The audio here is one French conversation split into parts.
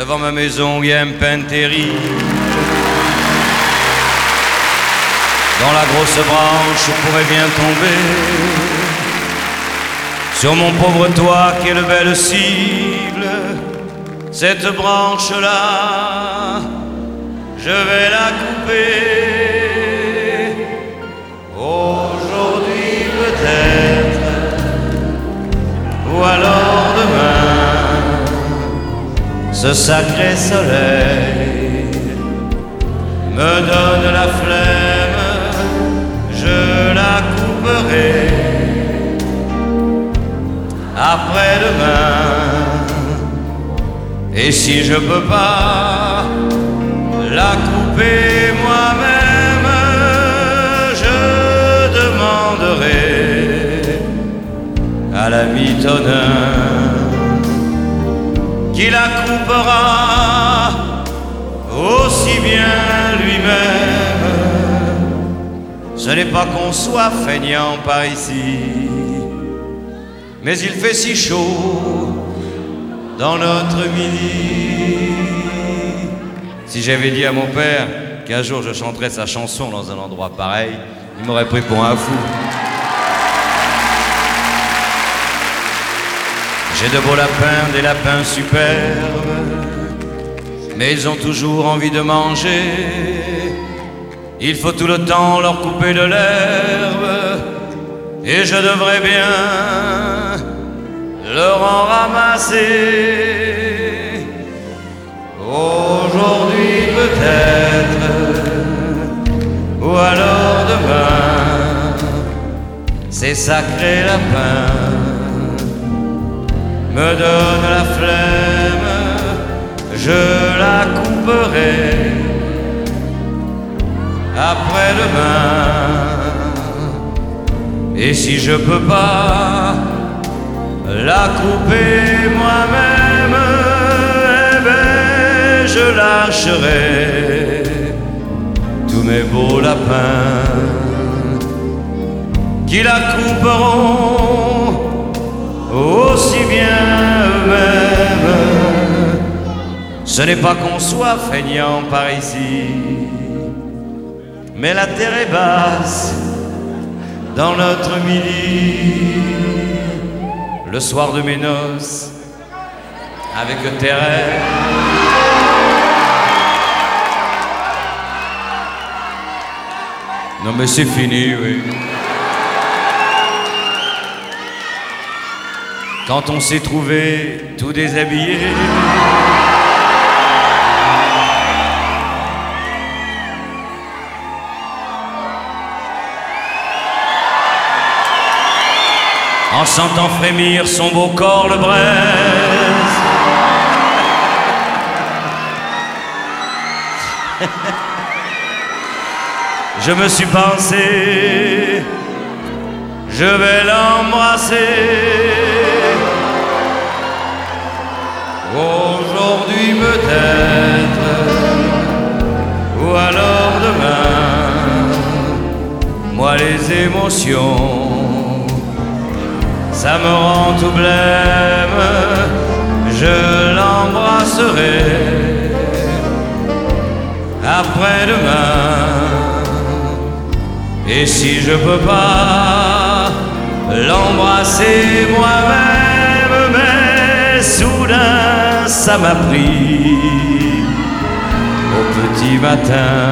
Devant ma maison, il y a un pin terrible. Dont la grosse branche pourrait bien tomber sur mon pauvre toit, quelle belle cible. Cette branche-là, je vais la couper. Aujourd'hui peut-être, ou alors demain, ce sacré soleil me donne la flemme, je la couperai. Après-demain, et si je peux pas la couper moi-même, je demanderai à l'ami Tonin qui la coupera aussi bien lui-même. Ce n'est pas qu'on soit feignant par ici, mais il fait si chaud dans notre midi. Si j'avais dit à mon père qu'un jour je chanterais sa chanson dans un endroit pareil, il m'aurait pris pour un fou. J'ai de beaux lapins, des lapins superbes, mais ils ont toujours envie de manger. Il faut tout le temps leur couper de l'herbe, et je devrais bien leur en ramasser. Aujourd'hui peut-être, ou alors demain, ces sacrés lapins me donnent la flemme, je la couperai. Après-demain, et si je peux pas la couper moi-même, eh ben je lâcherai tous mes beaux lapins qui la couperont aussi bien eux-mêmes. Ce n'est pas qu'on soit feignant par ici, mais la terre est basse dans notre midi. Le soir de mes noces, avec Thérèse, non mais c'est fini, oui. Quand on s'est trouvé tout déshabillé, en sentant frémir son beau corps le braise, je me suis pensé, je vais l'embrasser. Aujourd'hui peut-être, ou alors demain, moi les émotions, ça me rend tout blême, je l'embrasserai. Après-demain, et si je peux pas l'embrasser moi-même, mais soudain ça m'a pris au petit matin.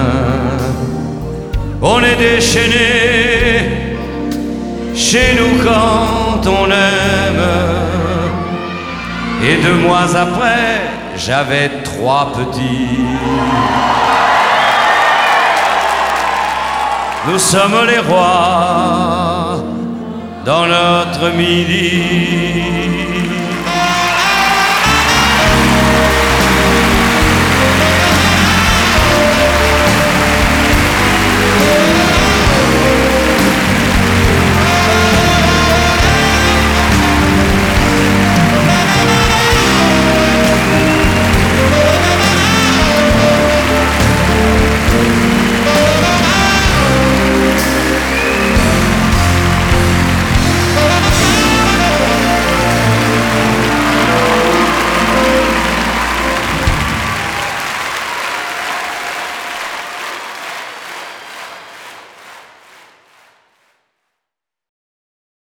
On est déchaînés chez nous quand on aime, et 2 mois après, j'avais 3 petits. Nous sommes les rois dans notre midi.